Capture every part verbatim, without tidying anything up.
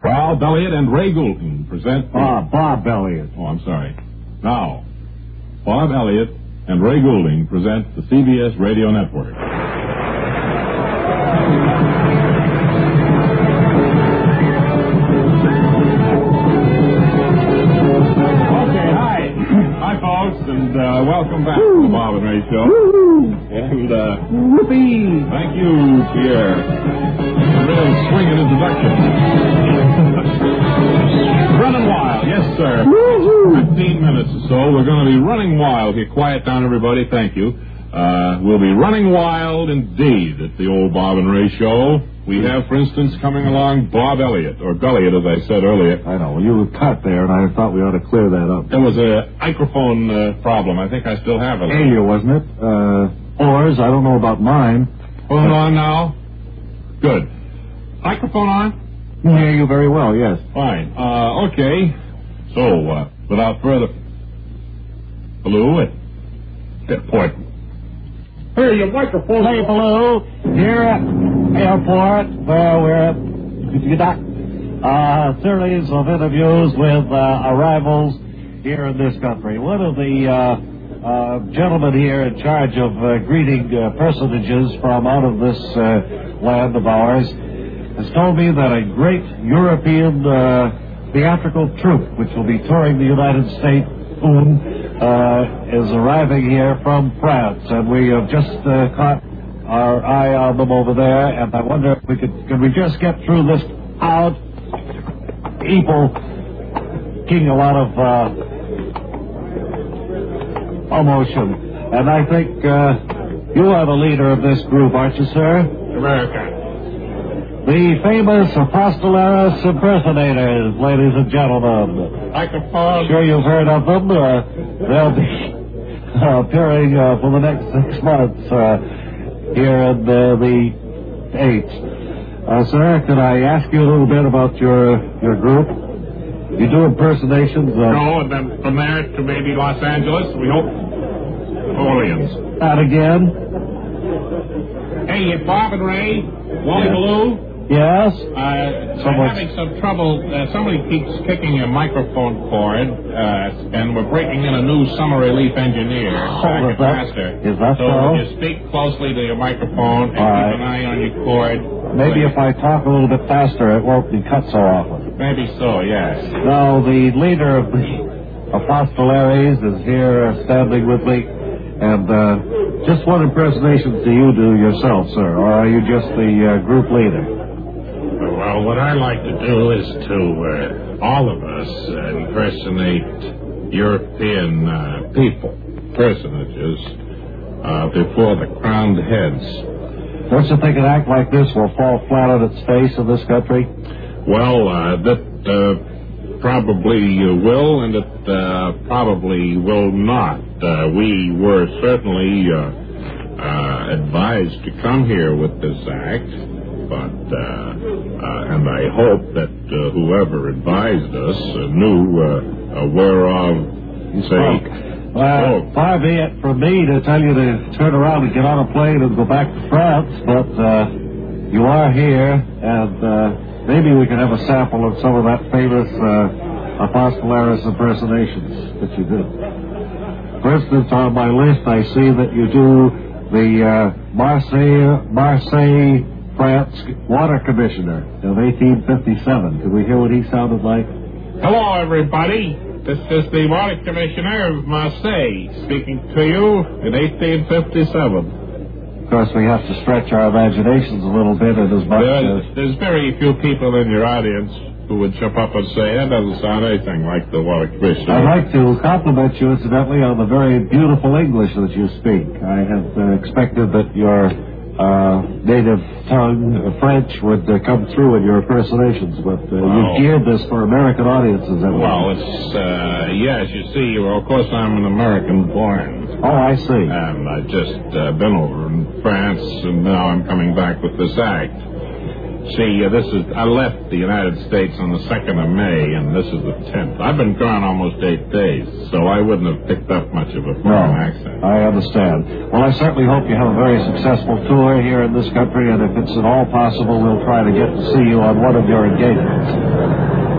Bob Elliott and Ray Goulden present... Ah, Bob Elliott. Oh, I'm sorry. Now, Bob Elliott and Ray Goulden present the C B S Radio Network. And uh, welcome back Woo. to the Bob and Ray Show. Woo. And uh, Whoopee. Thank you, Pierre. A real swinging introduction. Running wild, yes, sir. Woo-hoo. Fifteen minutes or so. We're going to be running wild here. Quiet down, everybody. Thank you. Uh, we'll be running wild indeed at the old Bob and Ray Show. We have, for instance, coming along Bob Elliott, or Gulliott, as I said earlier. I know. Well, you were cut there, and I thought we ought to clear that up. There was a microphone uh, problem. I think I still have it. Failure, wasn't it? Uh, ours. I don't know about mine. Phone on now? Good. Microphone on? I hear you very well, yes. Fine. Uh, okay. So, uh, without further... Hello? At airport. Hey, your microphone... Hey, hello. Here at airport, where we're at... Uh, series of interviews with uh, arrivals here in this country. One of the uh, uh, gentlemen here in charge of uh, greeting uh, personages from out of this uh, land of ours has told me that a great European uh, theatrical troupe, which will be touring the United States soon, uh, is arriving here from France, and we have just uh, caught our eye on them over there, and I wonder if we could, could we just get through this out people getting a lot of uh, emotion. And I think uh, you are the leader of this group, aren't you, sir? America. The famous Apostolaris impersonators, ladies and gentlemen. Microphone. Sure you've heard of them. Uh, they'll be uh, appearing uh, for the next six months uh, here in uh, the eighth. Uh, sir, could I ask you a little bit about your your group? You do impersonations of... No, and then from there to maybe Los Angeles, we hope. Orleans. That again? Hey, it's Bob and Ray. Wally Yes. Ballou. Yes? Uh, Someone- we're having some trouble. Uh, somebody keeps kicking a microphone cord, uh, and we're breaking in a new summer relief engineer. Oh, back is at that- Master. is that so? so? Would you speak closely to your microphone and All keep right. an eye on your cord? Maybe Please. if I talk a little bit faster, it won't be cut so often. Maybe so, yes. Now, the leader of the Apostolaries is here uh, standing with me. And uh, just what impersonations do you do yourself, sir? Or are you just the uh, group leader? Well, what I like to do is to, uh, all of us, uh, impersonate European uh, people, personages, uh, before the crowned heads. Don't you think an act like this will fall flat on its face in this country? Well, uh, that uh, probably uh, will, and it uh, probably will not. Uh, we were certainly uh, uh, advised to come here with this act, but, uh, uh, and I hope that uh, whoever advised us uh, knew uh, uh, whereof, say, Well, far be it from me to tell you to turn around and get on a plane and go back to France, but uh, you are here, and uh, maybe we can have a sample of some of that famous uh, Apostolaris impersonations that you do. For instance, on my list, I see that you do the uh, Marseille, Marseille, France water commissioner of eighteen fifty-seven. Can we hear what he sounded like? Hello, everybody. This is the water commissioner of Marseille speaking to you in eighteen fifty-seven. Of course, we have to stretch our imaginations a little bit, and as much There's, as... there's very few people in your audience who would jump up and say, that doesn't sound anything like the water commissioner. I'd like to compliment you, incidentally, on the very beautiful English that you speak. I have uh, expected that your uh, native tongue, uh, French, would uh, come through in your impersonations, but uh, Wow. you've geared this for American audiences. Evidently. Well, it's, uh, yes, you see, well, of course I'm an American born. Oh, I see. And I've just uh, been over in France, and now I'm coming back with this act. See, uh, this is, I left the United States on the second of May, and this is the tenth. I've been gone almost eight days, so I wouldn't have picked up much of a foreign No, accent. I understand. Well, I certainly hope you have a very successful tour here in this country, and if it's at all possible, we'll try to get to see you on one of your engagements.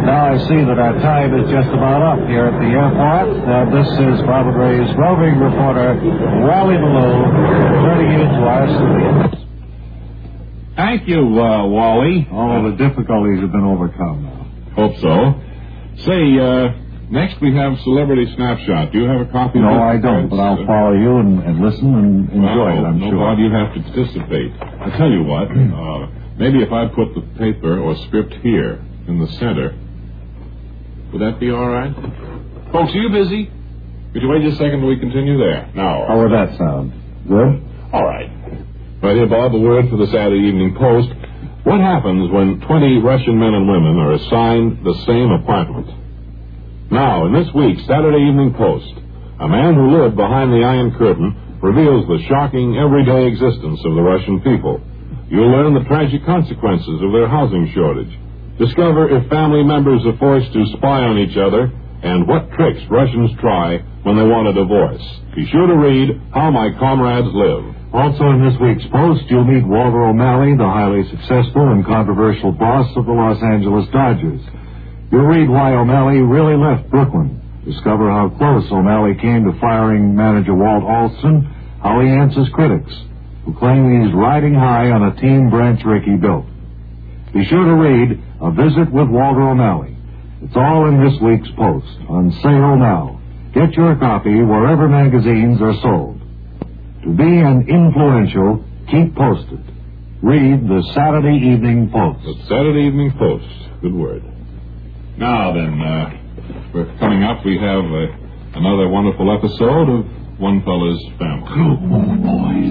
Now I see that our time is just about up here at the airport. Uh, this is Bob and Ray's roving reporter, Wally Ballou, turning you to our studios. Thank you, uh, Wally. All the difficulties have been overcome now. Hope so. Say, uh, next we have Celebrity Snapshot. Do you have a copy of No, it? I don't, but I'll follow you and, and listen and enjoy well, it, I'm no, sure. Bob, you have to participate. I tell you what, uh, maybe if I put the paper or script here in the center, would that be all right? Folks, are you busy? Could you wait just a second till we continue there? Now. How would that sound? Good? All right. Right here, Bob, a word for the Saturday Evening Post. What happens when twenty Russian men and women are assigned the same apartment? Now, in this week's Saturday Evening Post, a man who lived behind the Iron Curtain reveals the shocking everyday existence of the Russian people. You'll learn the tragic consequences of their housing shortage. Discover if family members are forced to spy on each other and what tricks Russians try when they want a divorce. Be sure to read How My Comrades Live. Also in this week's Post, you'll meet Walter O'Malley, the highly successful and controversial boss of the Los Angeles Dodgers. You'll read why O'Malley really left Brooklyn. Discover how close O'Malley came to firing manager Walt Alston, how he answers critics who claim he's riding high on a team Branch Rickey built. Be sure to read A Visit with Walter O'Malley. It's all in this week's Post, on sale now. Get your copy wherever magazines are sold. To be an influential, keep posted. Read the Saturday Evening Post. The Saturday Evening Post. Good word. Now then, uh, we're coming up. We have uh, another wonderful episode of One Fella's Family. Oh, boy.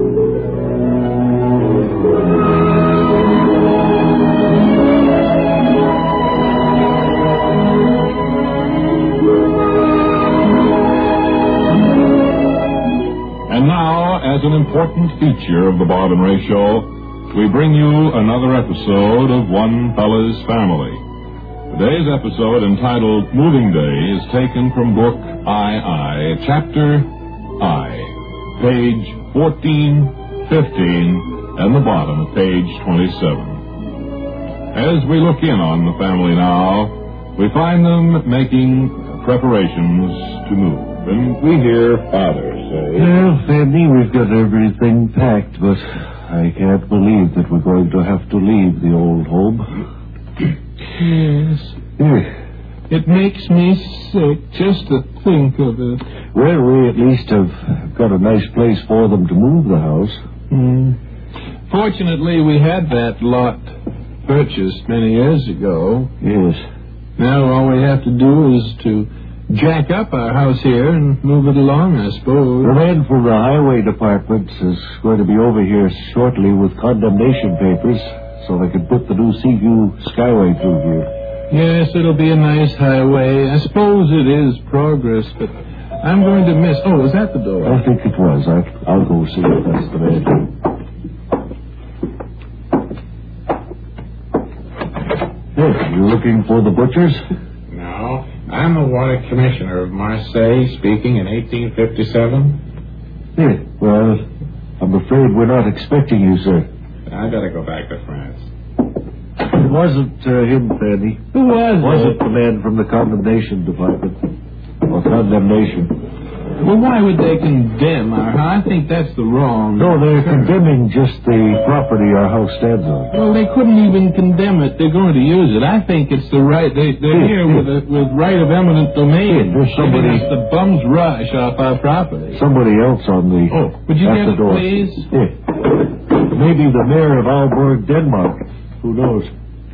And now, as an important feature of the Bob and Ray Show, we bring you another episode of One Fella's Family. Today's episode, entitled Moving Day, is taken from book I I, Chapter I, page fourteen, fifteen, and the bottom of page twenty-seven. As we look in on the family now, we find them making preparations to move. And we hear Father say, Well, Fanny, we've got everything packed, but I can't believe that we're going to have to leave the old home. Yes. Yeah. It makes me sick just to think of it. Well, we at least have got a nice place for them to move the house. Mm. Fortunately, we had that lot purchased many years ago. Yes. Now all we have to do is to jack up our house here and move it along, I suppose. The man from the highway department is going to be over here shortly with condemnation papers so they can put the new Seaview Skyway through here. Yes, it'll be a nice highway. I suppose it is progress, but I'm going to miss... Oh, is that the door? I think it was. I, I'll go see if that's the man. Hey, you looking for the butchers? No, I'm the water commissioner of Marseille, speaking in eighteen fifty-seven. Yeah, well, I'm afraid we're not expecting you, sir. I gotta go back to France. It wasn't uh, him, Fanny. Who was It wasn't it? the man from the condemnation department. Or condemnation. Well, why would they condemn our house? I think that's the wrong... No, they're condemning just the property our house stands on. Well, they couldn't even condemn it. They're going to use it. I think it's the right... They, they're Yeah, here yeah. with a, with right of eminent domain. Yeah, there's somebody- Giving us the bum's rush off our property. Somebody else on the... Oh, would you at get the it, door. please? Yeah. Maybe the mayor of Aalborg, Denmark. Who knows?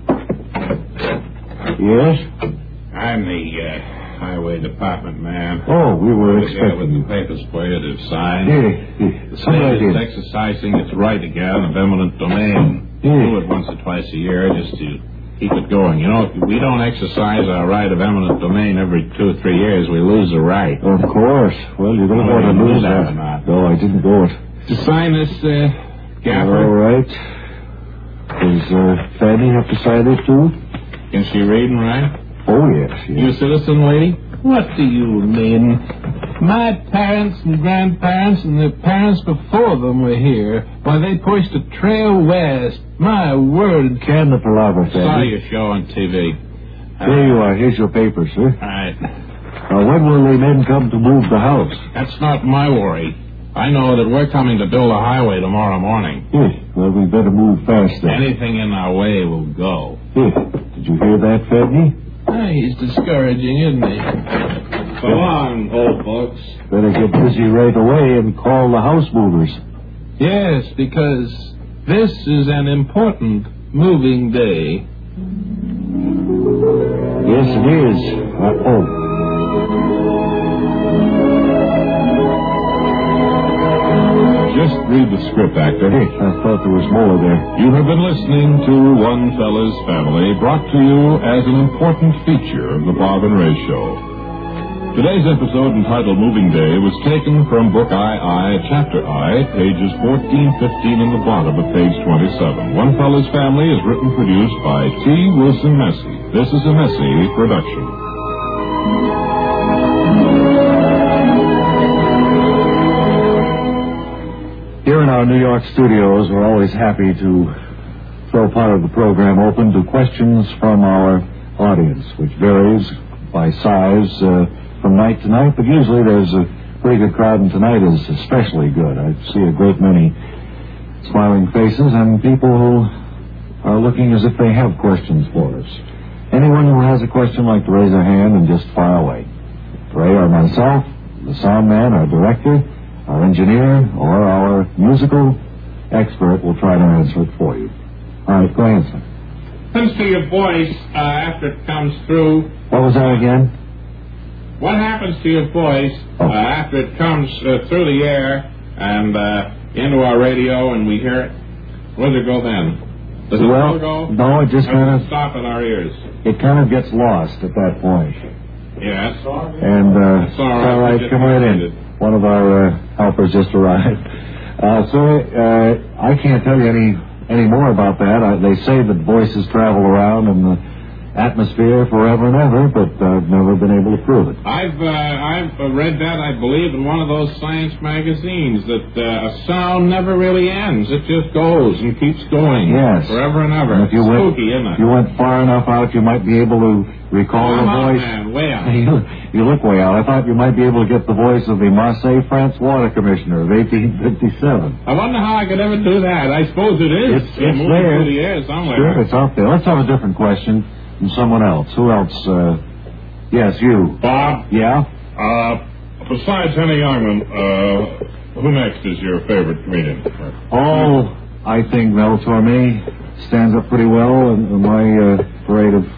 Yes? I'm the uh, highway department man. Oh, we were Put together with expecting the papers for you to sign. Yeah, yeah. The Come right state is in. exercising its right again of eminent domain. Yeah. Do it once or twice a year just to keep it going. You know, if we don't exercise our right of eminent domain every two or three years, we lose the right. Of course. Well, you don't No, want to you knew lose that that. or not. No, I didn't go it. To sign this, uh, All Gaffer, right. Does uh, Fanny have to sign it, too? can she read and write? Oh, yes, You yes. a citizen, lady? What do you mean? My parents and grandparents and the parents before them were here. Why, they pushed a trail west. My word. Can the palaver, Saw Fanny? your show on T V. Here you are. Here's your paper, sir. All right. Now, when will the men come to move the house? That's not my worry. I know that we're coming to build a highway tomorrow morning. Yes. Well, we better move fast then. Anything in our way will go. Yes. Did you hear that, Fedney? Ah, he's discouraging, isn't he? So long, old folks. Better get busy right away and call the house movers. Yes, because this is an important moving day. Yes, it is. Uh, oh. Just read the script, actor. Hey, I thought there was more there. You have been listening to One Fella's Family, brought to you as an important feature of the Bob and Ray Show. Today's episode, entitled Moving Day, was taken from Book I I, Chapter I, pages fourteen, fifteen, and the bottom of page twenty-seven. One Fella's Family is written and produced by T. Wilson Messy. This is a Messy production. Here in our New York studios, we're always happy to throw part of the program open to questions from our audience, which varies by size uh, from night to night, but usually there's a pretty good crowd, and tonight is especially good. I see a great many smiling faces and people who are looking as if they have questions for us. Anyone who has a question like to raise their hand and just fire away. Ray or myself, the sound man, our director, our engineer, or our musical expert will try to answer it for you. All right, go ahead, sir. Listen to your voice uh, after it comes through. What was that again? What happens to your voice uh, after it comes uh, through the air and uh, into our radio and we hear it? Where does it go then? Does it well, go? No, it just kind of stop in our ears. It kind of gets lost at that point. Yes. And uh, it's all right. All right come right in. One of our uh, helpers just arrived. Uh, so uh, I can't tell you any any more about that. I, they say that voices travel around in the atmosphere forever and ever, but I've never been able to prove it. I've uh, I've read that, I believe, in one of those science magazines, that uh, a sound never really ends. It just goes and keeps going. Yes. Forever and ever. And if you Spooky, went, isn't it? If you went far enough out, you might be able to recall oh, the I'm voice. Out, man. Way out. You, you look way out. I thought you might be able to get the voice of the Marseille, France water commissioner of eighteen fifty-seven. I wonder how I could ever do that. I suppose it is. It's, it's moving there. Through the air somewhere. Sure, it's out there. Let's have a different question from someone else. Who else? Uh, yes, you. Bob? Yeah? Uh, besides Henny Youngman, uh, who next is your favorite comedian? Oh, I think Mel Torme stands up pretty well in, in my uh, parade of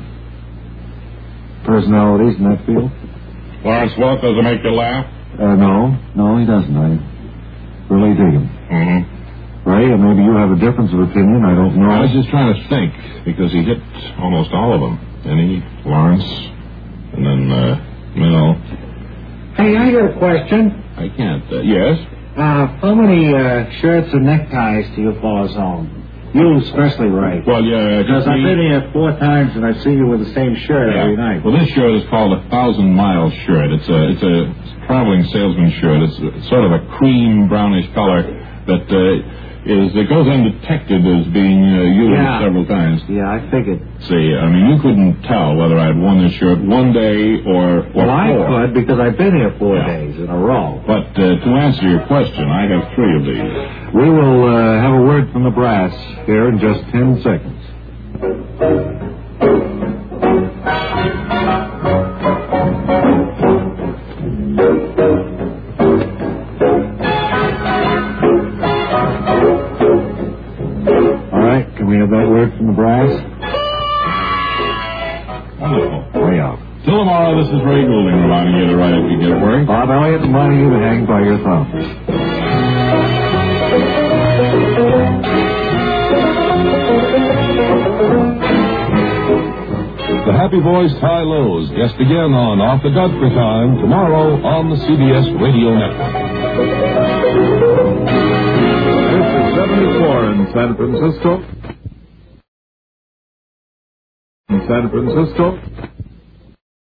personalities in that field. Lawrence Welk, does it make you laugh? Uh, no, no, he doesn't. I really dig him. Mm-hmm. Ray, and maybe you have a difference of opinion. I don't know. I was just trying to think, because he hit almost all of them. Henny, Lawrence, and then, uh, you know. Hey, I got a question. I can't, uh, yes? Uh, how many uh, shirts and neckties do you fellas own? You especially, Ray. Well, yeah, because I've been here four times and I've seen you with the same shirt yeah. every night. Well, this shirt is called a Thousand Mile shirt. It's a it's a traveling salesman shirt. It's a, sort of a cream brownish color that uh, is it goes undetected as being uh, used yeah. several times. Yeah, I figured. See, I mean, you couldn't tell whether I'd worn this shirt one day or, or well, I four. could because I've been here four yeah. days in a row. But uh, to answer your question, I have three of these. We will uh, have a word from the brass here in just ten seconds. All right, can we have that word from the brass? Wonderful. Way out. Till tomorrow, this is Ray Goulding reminding you to write if you get work. Bob Elliott reminding you to hang by your thumb. The Happy Voice High Lows guest again on Off the Godfrey Time tomorrow on the C B S Radio Network. This is seventy-four in San Francisco. In San Francisco.